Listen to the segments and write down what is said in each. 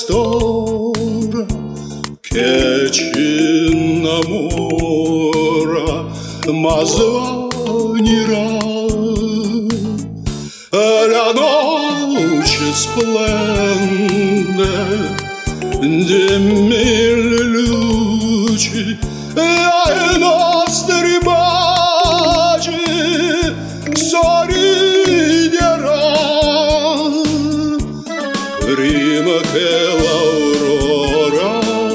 quest'ora che ci innamora, ma svanirà. La noce splende di mille luci e ai nostri baci sorriderà prima che l'aurora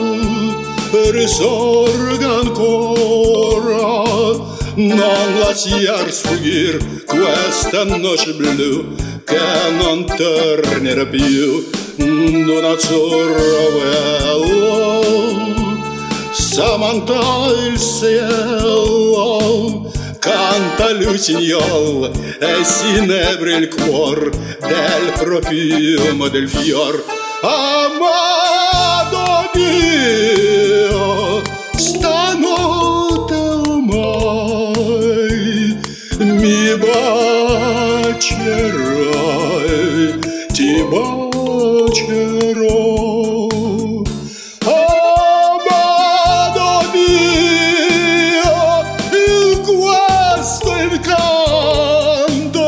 risorga ancora. Non lasciar sfuggir questa noce blu che non tornerà più. D'un azzurro velo s'ammanta il cielo, canta l'usignol e si inebra il cuor del profumo del fior. Amato Dio, stanotte ormai mi bacerai, ti bacerò. Amato Dio, in questo incanto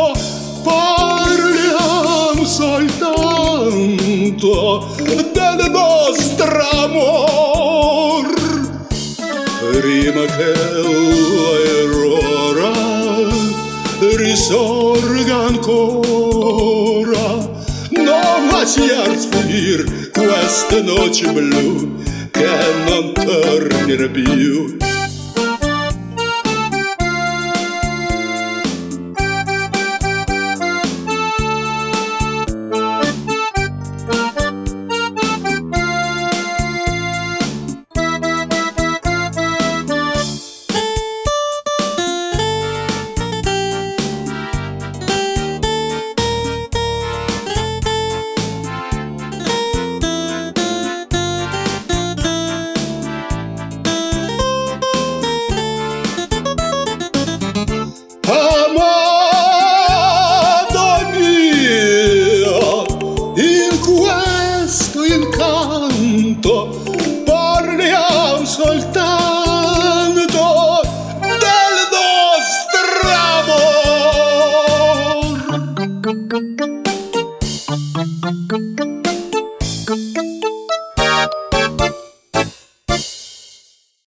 parliamo soltanto del nostro amor. Prima che l'aurora risorga ancora, non lasciar sfuggir questa noce blu che non tornerà più.